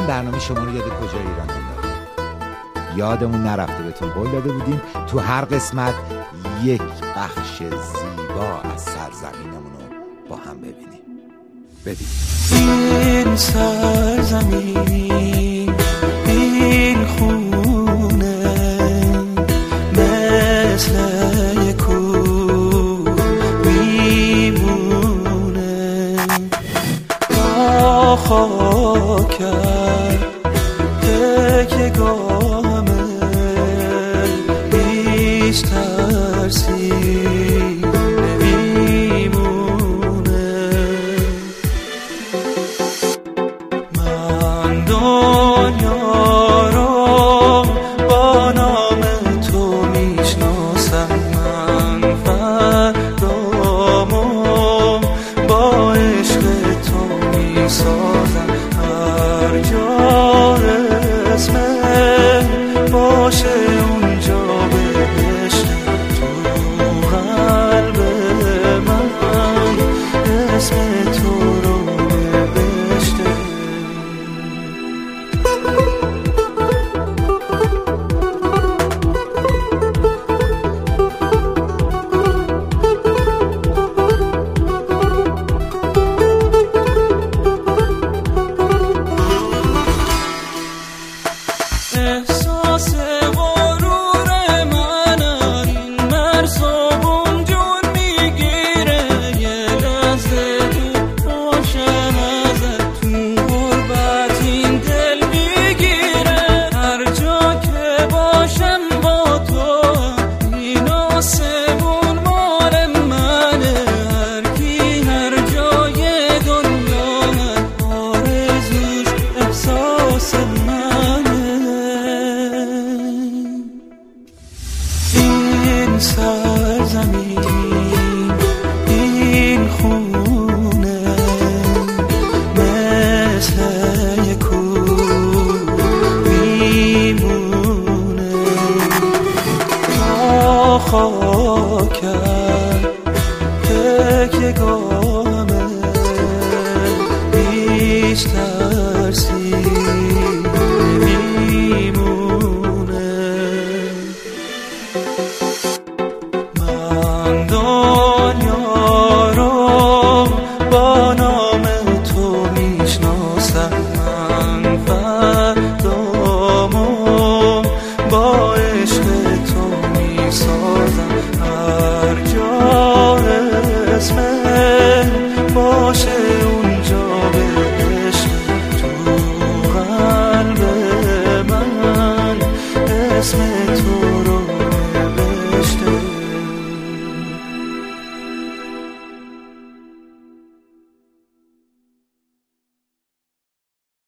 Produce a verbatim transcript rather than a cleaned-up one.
این برنامه شما رو یاد کجای ایران انداخت؟ یادمون نرفته بهتون قول داده بودیم تو هر قسمت یک بخش زیبا از سرزمینمون رو با هم ببینیم. ببین این سرزمین، این خونه مثل یک کوه میمونه، با خاکر تکیه گاهمه، هیچ ترسی نمیمونه. من دنیا رو با نام تو میشناسم، من فردامو با عشق تو میسازم، هر جا اسمت باشه اونجا بهشت، تو قلب من اسم تو رو نوشته. احساس غرور من این مرزبون جون میگیره، یه لحظه تو روشن ازت تو غربت این دل میگیره، هر جا که باشم با تو این آسمون مال منه، هر کی هر جای دنیا آرزوش احساس منه. این سرزمین، این خونه مثل یک کوه میمونه، آخا